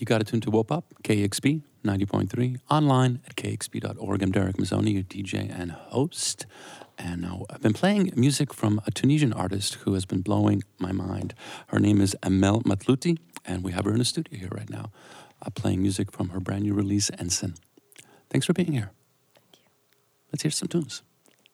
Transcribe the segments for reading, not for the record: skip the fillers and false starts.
You got it tuned to Wope Up, KEXP 90.3, online at kexp.org. I'm Derek Mazzoni, your DJ and host. And now I've been playing music from a Tunisian artist who has been blowing my mind. Her name is Amel Matlouti, and we have her in the studio here right now, playing music from her brand new release, Ensign. Thanks for being here. Thank you. Let's hear some tunes.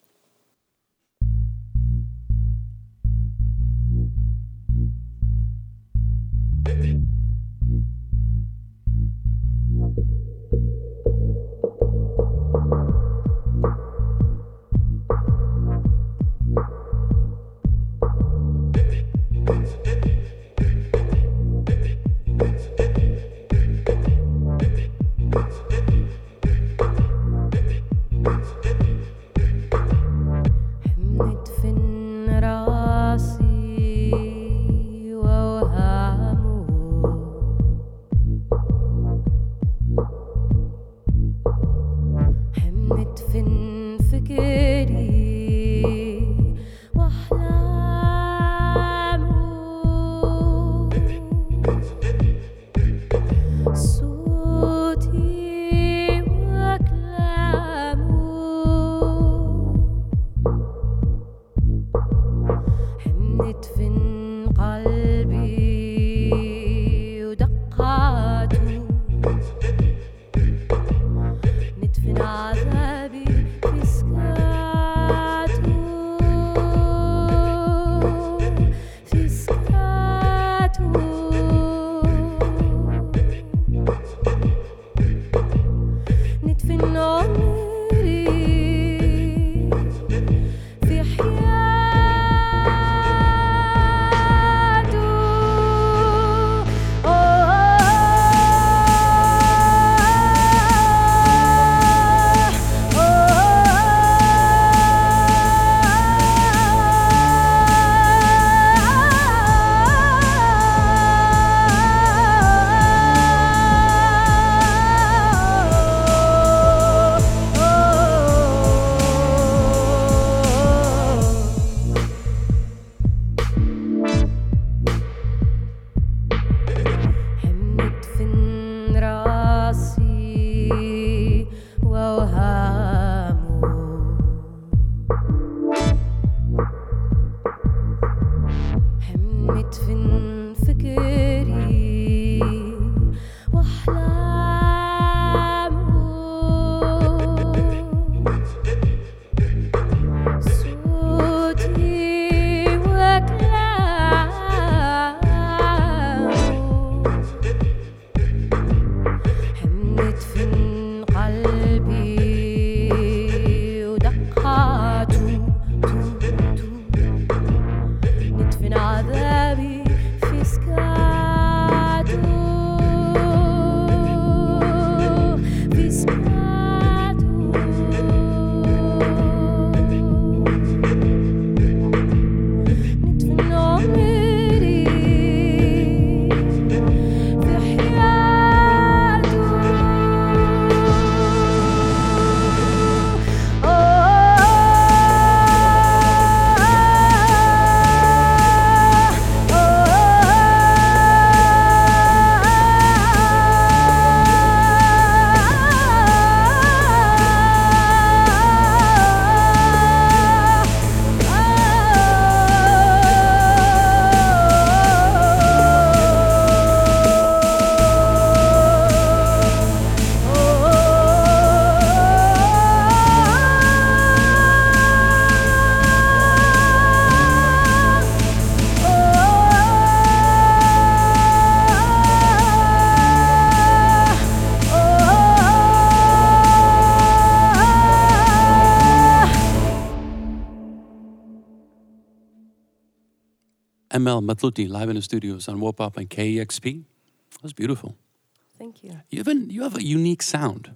Amel Matlouti live in the studios on Wope Up and KEXP. That was beautiful. Thank you. You have a unique sound.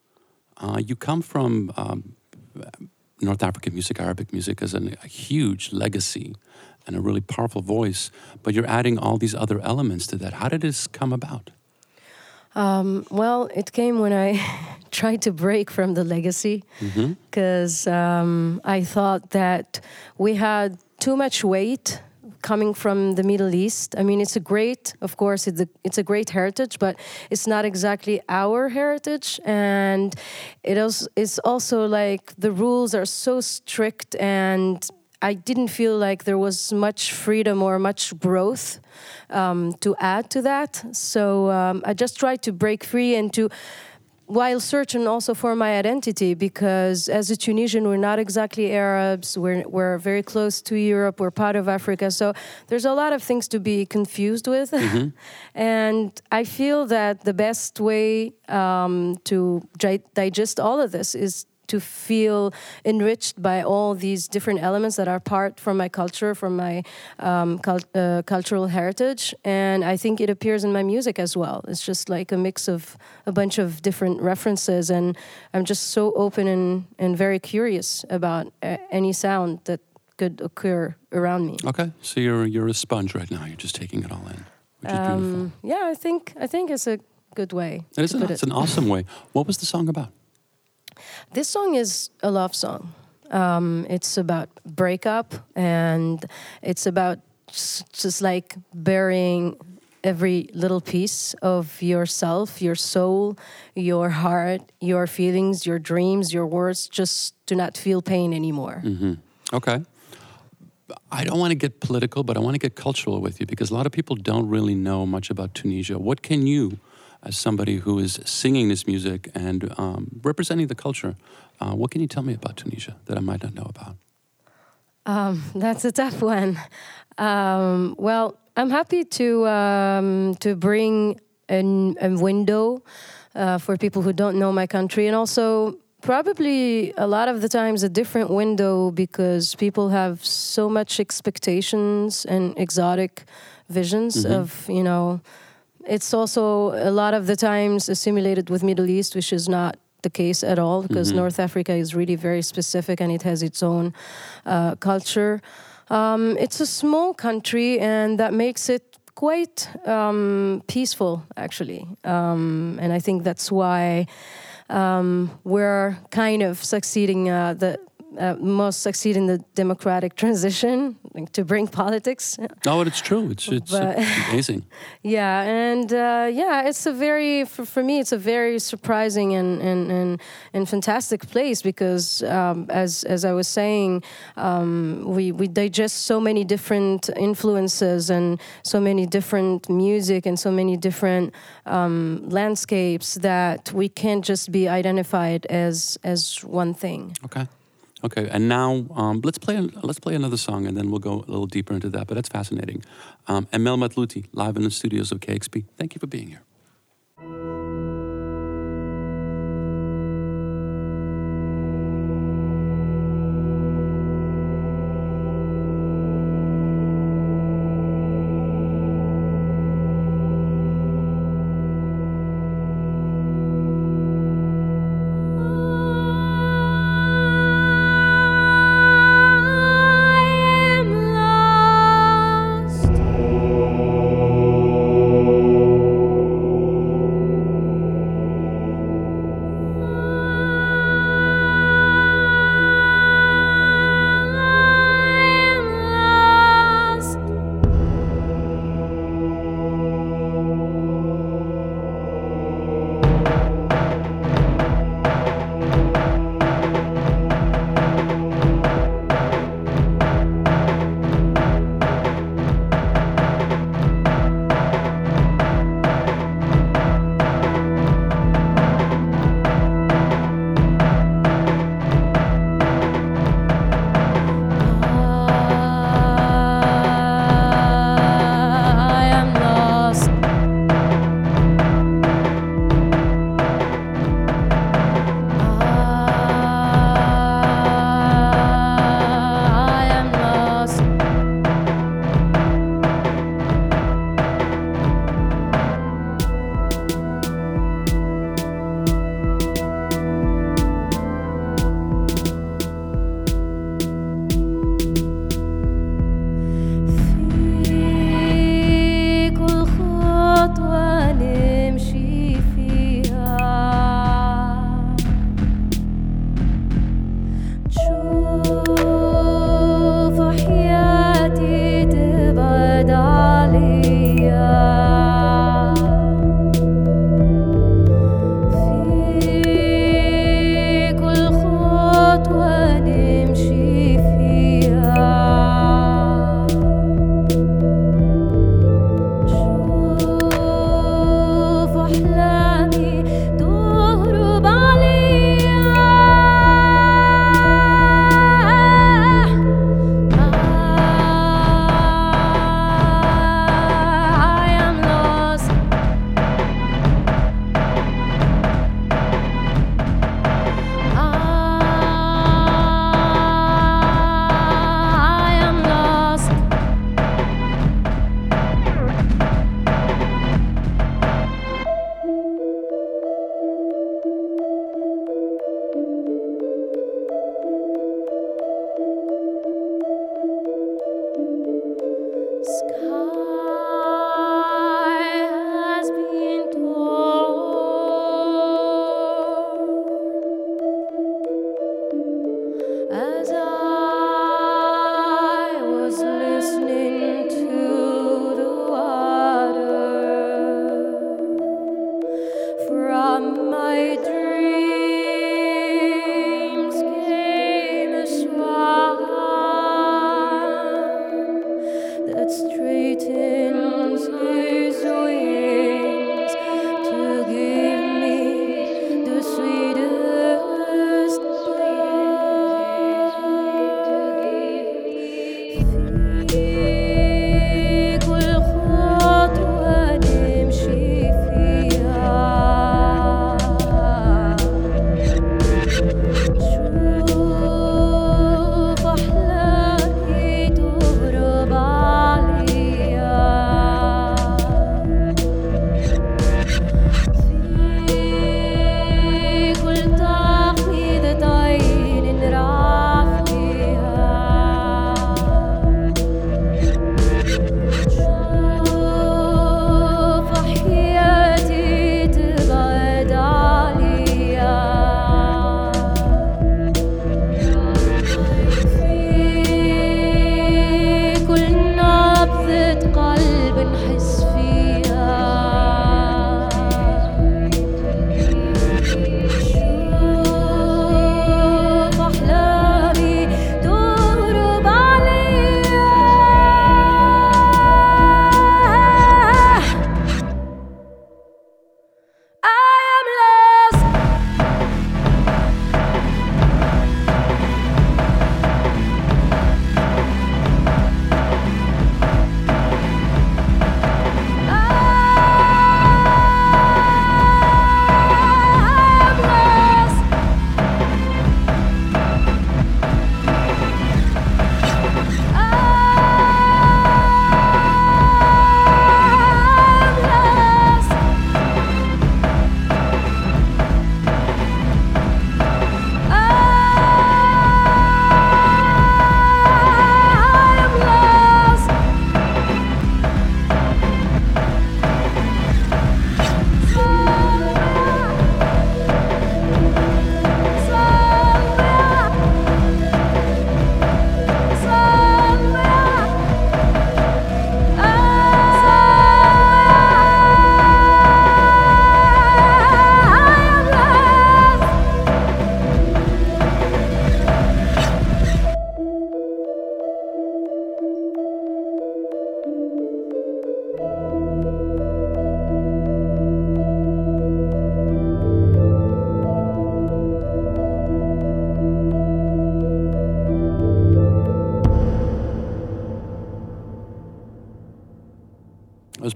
You come from North African music, Arabic music, as a huge legacy and a really powerful voice, but you're adding all these other elements to that. How did this come about? Well, it came when I tried to break from the legacy because I thought that we had too much weight coming from the Middle East. I mean, it's a great, of course, it's a great heritage, but it's not exactly our heritage. And it's also like the rules are so strict, and I didn't feel like there was much freedom or much growth to add to that. So I just tried to break free and while searching also for my identity, because as a Tunisian, we're not exactly Arabs. We're very close to Europe. We're part of Africa. So there's a lot of things to be confused with. Mm-hmm. And I feel that the best way to digest all of this is to feel enriched by all these different elements that are part from my culture, from my cultural heritage. And I think it appears in my music as well. It's just like a mix of a bunch of different references. And I'm just so open and very curious about any sound that could occur around me. Okay, so you're a sponge right now. You're just taking it all in, which is beautiful. Yeah, I think it's a good way. It's an awesome way. What was the song about? This song is a love song. It's about breakup, and it's about just like burying every little piece of yourself, your soul, your heart, your feelings, your dreams, your words, just to not feel pain anymore. Mm-hmm. Okay. I don't want to get political, but I want to get cultural with you, because a lot of people don't really know much about Tunisia. What can you, as somebody who is singing this music and representing the culture, what can you tell me about Tunisia that I might not know about? That's a tough one. Well, I'm happy to bring a window for people who don't know my country, and also probably a lot of the times a different window, because people have so much expectations and exotic visions of, it's also a lot of the times assimilated with Middle East, which is not the case at all, because North Africa is really very specific and it has its own culture. It's a small country, and that makes it quite peaceful, actually. And I think that's why we're kind of succeeding most succeed in the democratic transition, like, to bring politics. No, it's true. It's amazing. Yeah, and it's a very for me it's a very surprising and fantastic place, because as I was saying, we digest so many different influences and so many different music and so many different landscapes that we can't just be identified as one thing. Okay, and now let's play another song, and then we'll go a little deeper into that. But that's fascinating. Emel Mathlouthi, live in the studios of KEXP. Thank you for being here.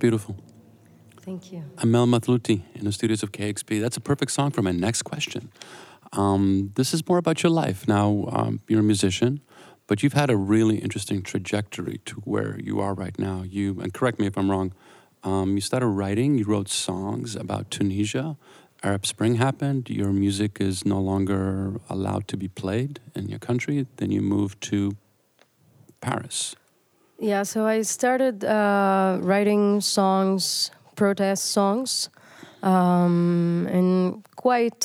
beautiful. Thank you. Amel Mathlouthi in the studios of KXP. That's a perfect song for my next question. This is more about your life. Now, you're a musician, but you've had a really interesting trajectory to where you are right now. And correct me if I'm wrong, you started writing, you wrote songs about Tunisia. Arab Spring happened, your music is no longer allowed to be played in your country. Then you moved to Paris. Yeah, so I started writing songs, protest songs, and quite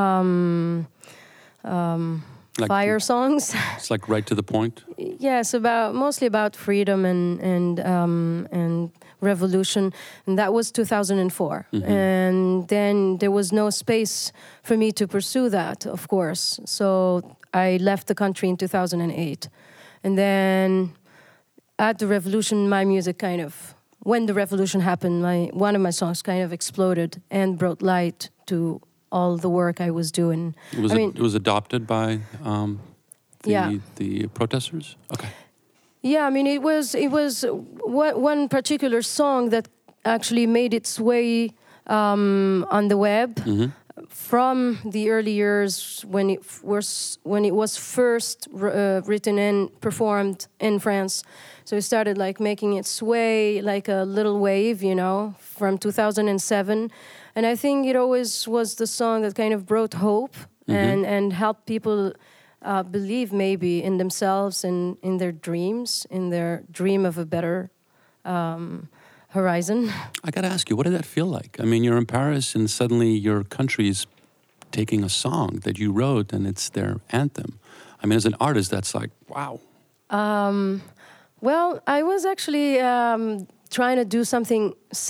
Like, fire songs. It's like right to the point. Yes, mostly about freedom and revolution, and that was 2004. Mm-hmm. And then there was no space for me to pursue that, of course. So I left the country in 2008, and then at the revolution, my music when the revolution happened, one of my songs kind of exploded and brought light to all the work I was doing. It was adopted by the protesters? Okay. Yeah, I mean, it was one particular song that actually made its way on the web from the early years when it was first written and performed in France. So it started like making its way like a little wave, from 2007. And I think it always was the song that kind of brought hope and helped people believe maybe in themselves and in their dreams, in their dream of a better horizon. I got to ask you, what did that feel like? I mean, you're in Paris and suddenly your country's taking a song that you wrote and it's their anthem. I mean, as an artist, that's like, wow. Well, I was actually trying to do something.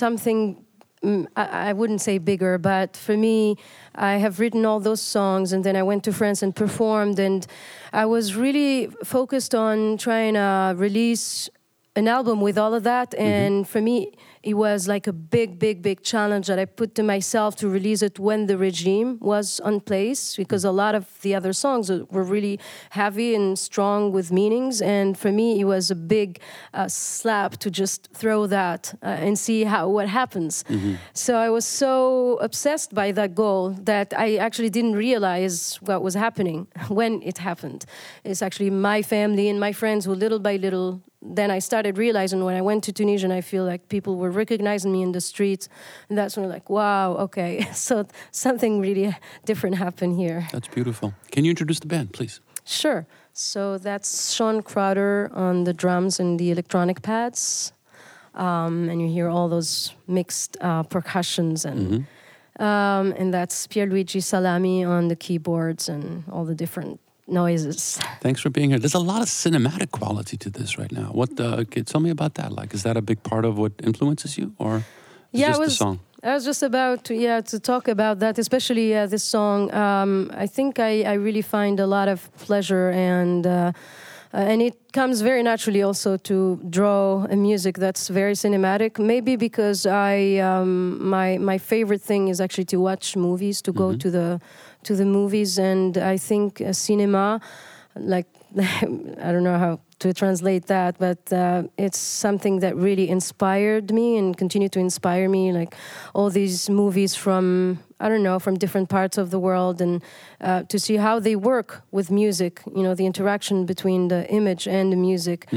I wouldn't say bigger, but for me, I have written all those songs, and then I went to France and performed, and I was really focused on trying to release an album with all of that. And for me, it was like a big challenge that I put to myself to release it when the regime was on place, because a lot of the other songs were really heavy and strong with meanings. And for me, it was a big slap to just throw that and see what happens. So I was so obsessed by that goal that I actually didn't realize what was happening when it happened. It's actually my family and my friends who little by little. Then I started realizing when I went to Tunisia, and I feel like people were recognizing me in the streets. And that's when I'm like, wow, okay. So something really different happened here. That's beautiful. Can you introduce the band, please? Sure. So that's Sean Crowder on the drums and the electronic pads. And you hear all those mixed percussions. And that's Pierluigi Salami on the keyboards and all the different noises. Thanks for being here. There's a lot of cinematic quality to this right now. Tell me about that. Like, is that a big part of what influences you, or just the song? I was just about to talk about that, especially this song. I think I really find a lot of pleasure and it comes very naturally also to draw a music that's very cinematic. Maybe because my favorite thing is actually to watch movies, to go to the movies, and I think cinema, like I don't know how to translate that, but it's something that really inspired me and continue to inspire me. Like all these movies from different parts of the world, and to see how they work with music. The interaction between the image and the music.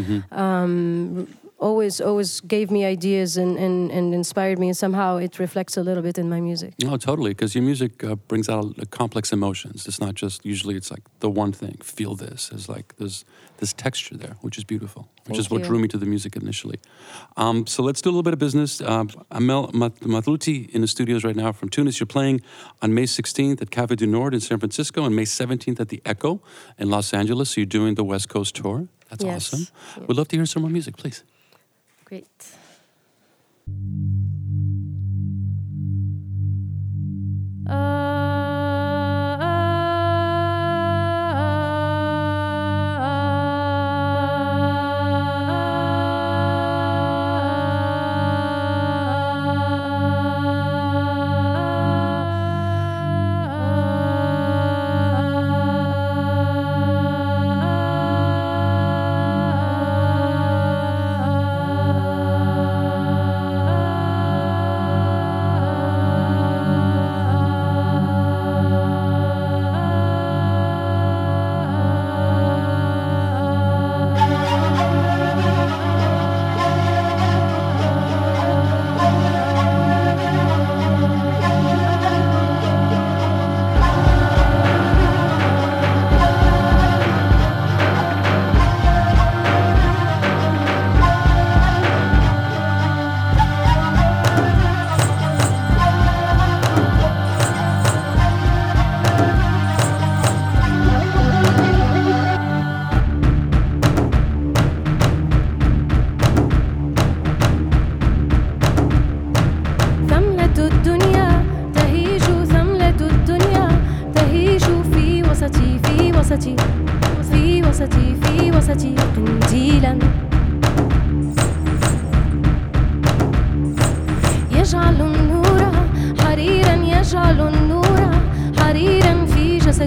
Always gave me ideas and inspired me, and somehow it reflects a little bit in my music. Oh, totally, because your music brings out complex emotions. It's not just, usually it's like the one thing, feel this. There's this texture there, which is beautiful, which is what drew me to the music initially. So let's do a little bit of business. Amel Mathlouthi in the studios right now from Tunis. You're playing on May 16th at Café du Nord in San Francisco and May 17th at the Echo in Los Angeles. So you're doing the West Coast tour. That's awesome. Yeah. We'd love to hear some more music, please. Great.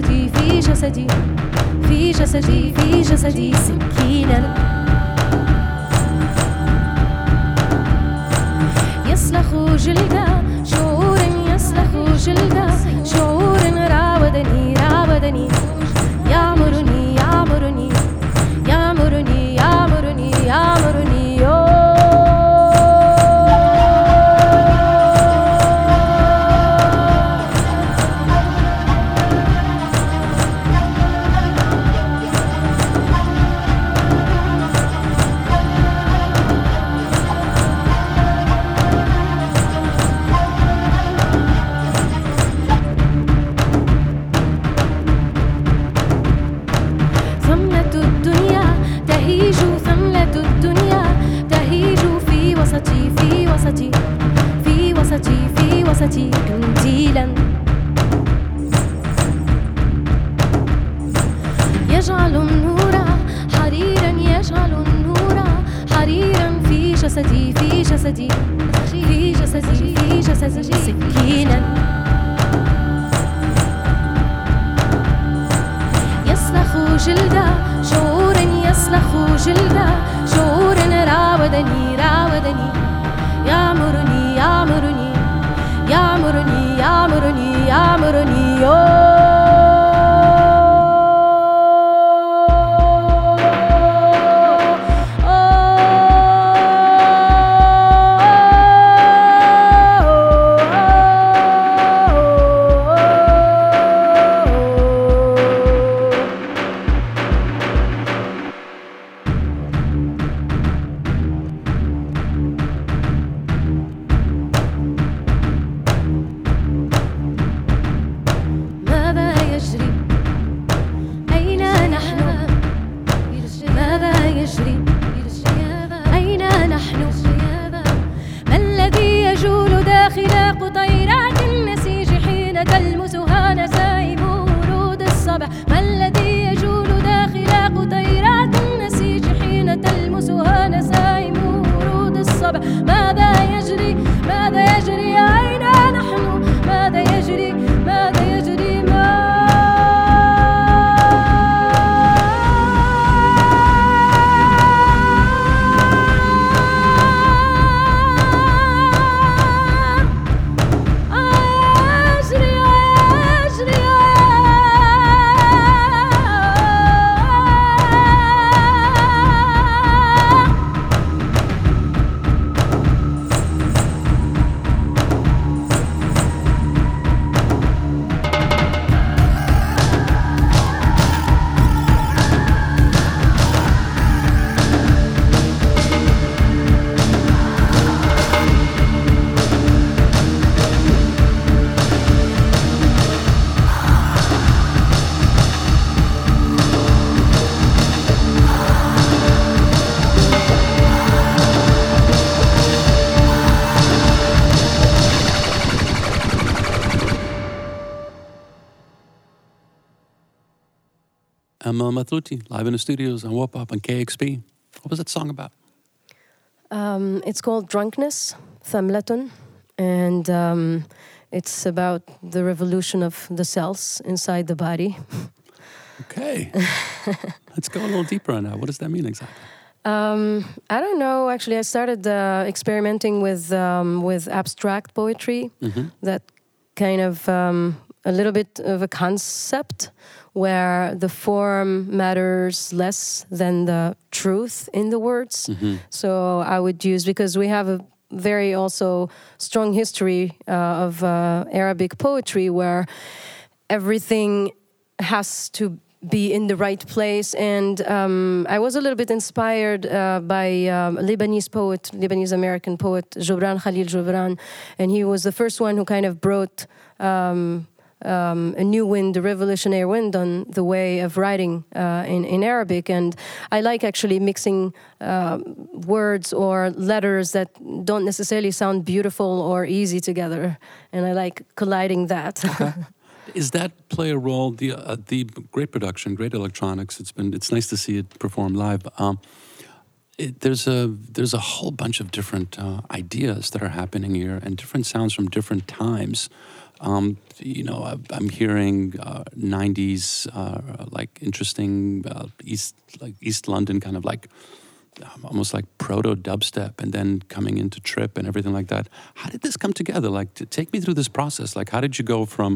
جسدي في جسدي في جسدي في جسدي سكينا يسلخ جلدا شعور يسلخ جلدا شعور راودني راودني يعمرني يعمرني يعمرني يعمرني يعمرني قنديلا يجعل النور حريرا يجعل النور حريرا في جسدي في جسدي في جسدي في جسدي سكينا يسلخ جلدا شعور يسلخ جلدا شعور راودني راودني يعمرني يعمرني يعمرني يعمرني يعمرني Emma Mathlouthi, live in the studios on Whoop Up on KXP. What was that song about? It's called Drunkness, Thamletun, and it's about the revolution of the cells inside the body. Okay. Let's go a little deeper on that. What does that mean exactly? I don't know. Actually, I started experimenting with abstract poetry. Mm-hmm. That kind of a little bit of a concept where the form matters less than the truth in the words. Mm-hmm. So I would use, because we have a very also strong history of Arabic poetry where everything has to be in the right place. And I was a little bit inspired by Lebanese American poet, Gibran Khalil Gibran. And he was the first one who kind of brought a new wind, a revolutionary wind on the way of writing in Arabic. And I like actually mixing words or letters that don't necessarily sound beautiful or easy together. And I like colliding that. Okay. Is that play a role? The great production, great electronics. It's nice to see it perform live. There's a whole bunch of different ideas that are happening here and different sounds from different times. I'm hearing 90s, like interesting East London kind of like almost like proto dubstep, and then coming into trip and everything like that. How did this come together? Like, take me through this process. Like, how did you go from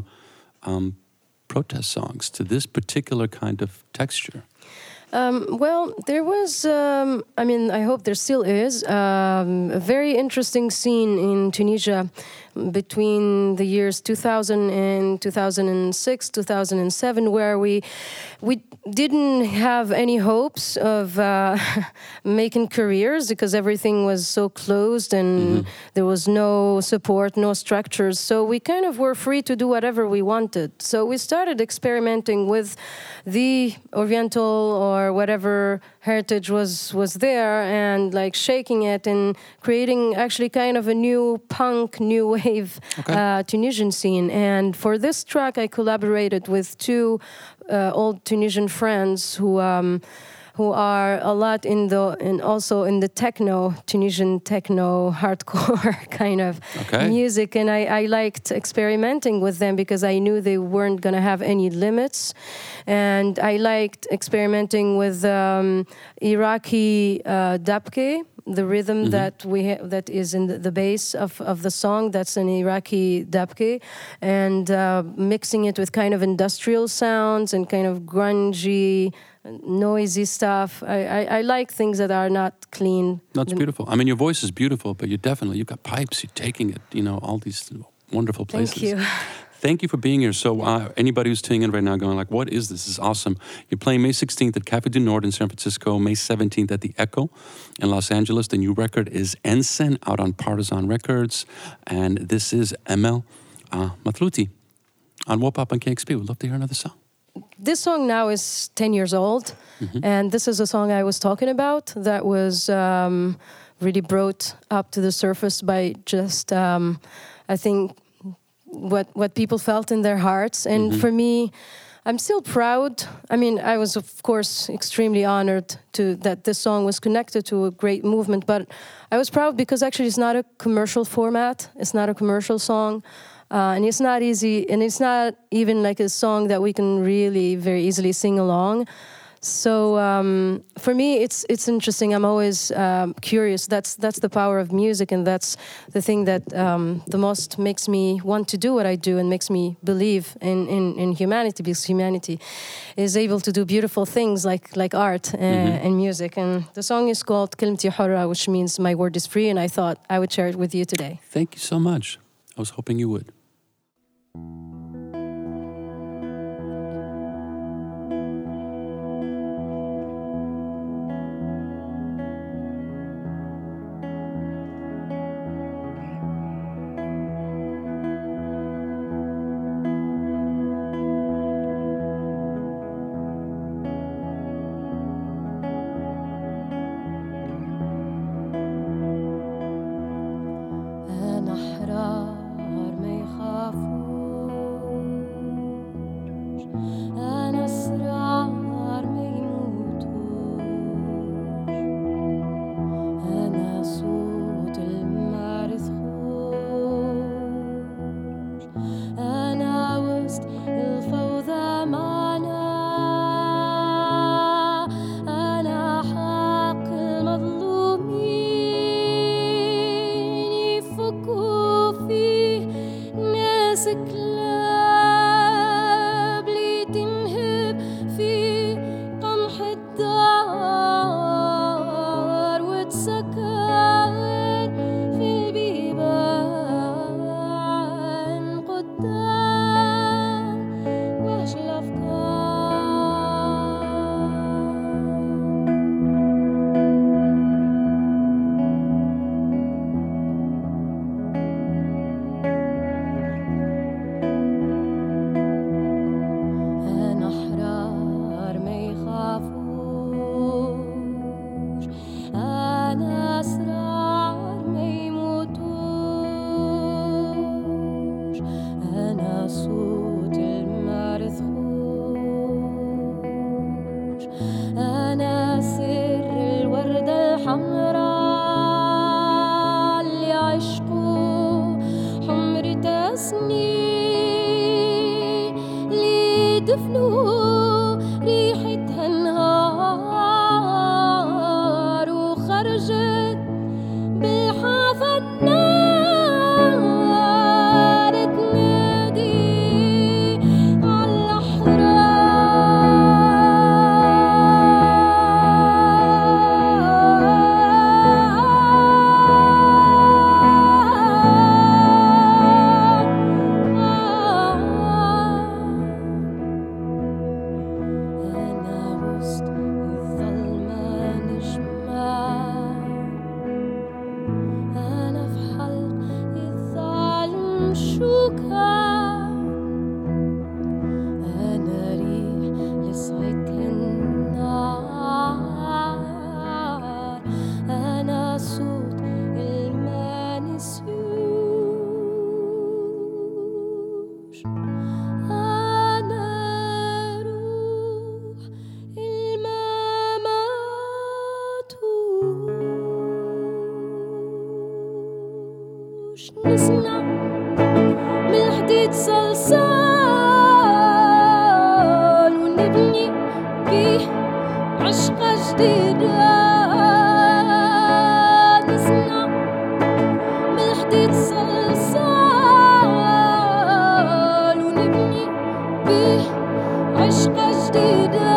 protest songs to this particular kind of texture? Well, there was, I hope there still is, a very interesting scene in Tunisia between the years 2000 and 2006, 2007, where we didn't have any hopes of making careers because everything was so closed and there was no support, no structures. So we kind of were free to do whatever we wanted. So we started experimenting with the Oriental or whatever heritage was there, and like shaking it and creating actually kind of a new punk, new wave Tunisian scene. And for this track, I collaborated with two old Tunisian friends who are a lot also in the Tunisian techno hardcore kind of music, and I liked experimenting with them because I knew they weren't gonna have any limits, and I liked experimenting with Iraqi dabke, the rhythm that is in the bass of the song. That's an Iraqi dabke, and mixing it with kind of industrial sounds and kind of grungy, noisy stuff. I like things that are not clean. That's beautiful. I mean, your voice is beautiful, but you've got pipes, you're taking it, all these wonderful places. Thank you. Thank you for being here. So anybody who's tuning in right now going like, what is this? This is awesome. You're playing May 16th at Cafe du Nord in San Francisco, May 17th at the Echo in Los Angeles. The new record is Ensign, out on Partisan Records. And this is Emel Mathlouthi on Wopop on KXP. We'd love to hear another song. This song now is 10 years old, and this is a song I was talking about that was really brought up to the surface by just, I think, what people felt in their hearts. And for me, I'm still proud. I mean, I was, of course, extremely honored that this song was connected to a great movement, but I was proud because actually it's not a commercial format. It's not a commercial song. And it's not easy, and it's not even like a song that we can really very easily sing along. So for me, it's interesting. I'm always curious. That's the power of music, and that's the thing that the most makes me want to do what I do and makes me believe in humanity, because humanity is able to do beautiful things like art and music. And the song is called Kalimti Hurra, which means my word is free, and I thought I would share it with you today. Thank you so much. I was hoping you would. أنا دفنوا ريحتها نهار وخرجت بالحافة النار تنادي نصنع من الحديد صلصال ونبني بيه عشقة جديدة نصنع من الحديد صلصال ونبني بيه عشقة جديدة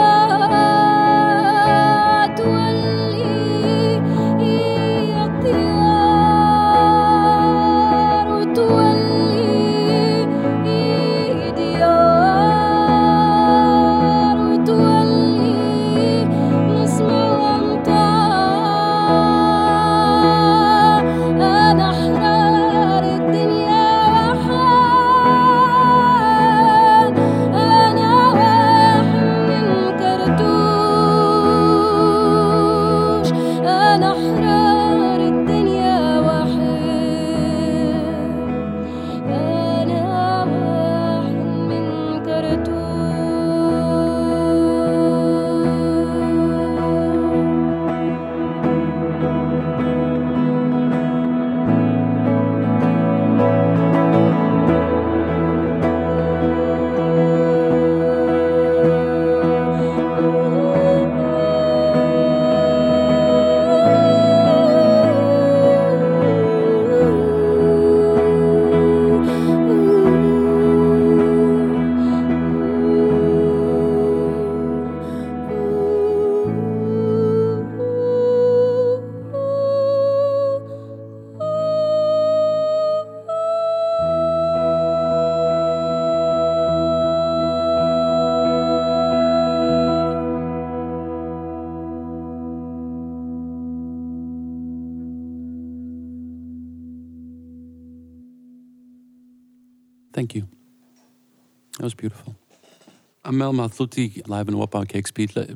Thank you. That was beautiful. Amel Mathlouthi, live in Wapa KXP.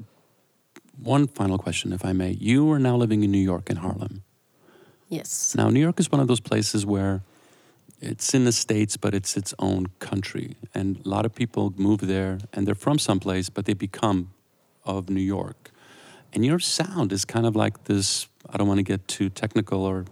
One final question, if I may. You are now living in New York, in Harlem. Yes. Now, New York is one of those places where it's in the States, but it's its own country. And a lot of people move there, and they're from someplace, but they become of New York. And your sound is kind of like this, I don't want to get too technical or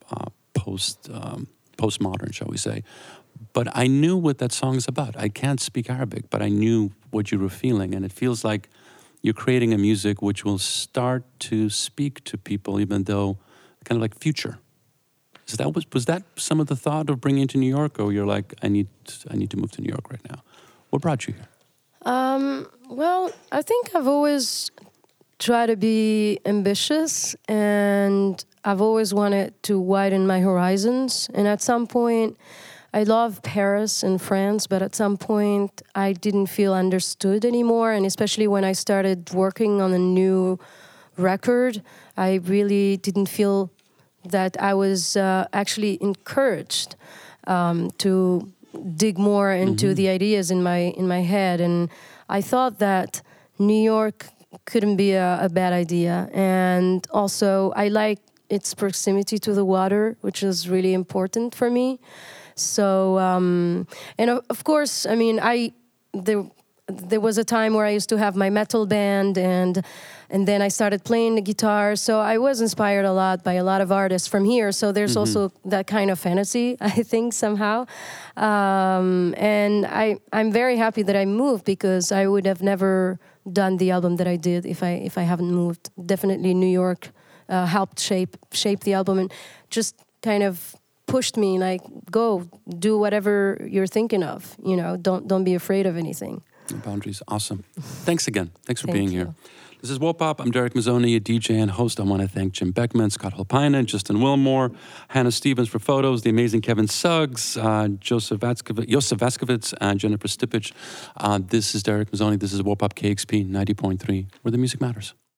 postmodern, shall we say. But I knew what that song is about. I can't speak Arabic, but I knew what you were feeling. And it feels like you're creating a music which will start to speak to people, even though kind of like future. Was that some of the thought of bringing you to New York, or you're like, I need to move to New York right now? What brought you here? Well, I think I've always tried to be ambitious, and I've always wanted to widen my horizons. And at some point, I love Paris and France, but at some point I didn't feel understood anymore. And especially when I started working on a new record, I really didn't feel that I was actually encouraged to dig more into the ideas in my head. And I thought that New York couldn't be a bad idea. And also I like its proximity to the water, which is really important for me. So, and of course, I mean, there was a time where I used to have my metal band, and then I started playing the guitar. So I was inspired a lot by a lot of artists from here. So there's also that kind of fantasy, I think, somehow. And I'm very happy that I moved, because I would have never done the album that I did if I haven't moved. Definitely New York helped shape the album, and just kind of pushed me, like, go do whatever you're thinking of, don't be afraid of anything. Boundaries. Awesome. Thanks again. Thanks for being you. here. This is Wopop. I'm Derek Mazzoni, a DJ and host. I want to thank Jim Beckman, Scott Holpainen, Justin Wilmore, Hannah Stevens for photos, the amazing Kevin Suggs, Joseph Vaskovitz, and Jennifer Stipich. This is Derek Mazzoni. This is Wopop KXP 90.3, where the music matters.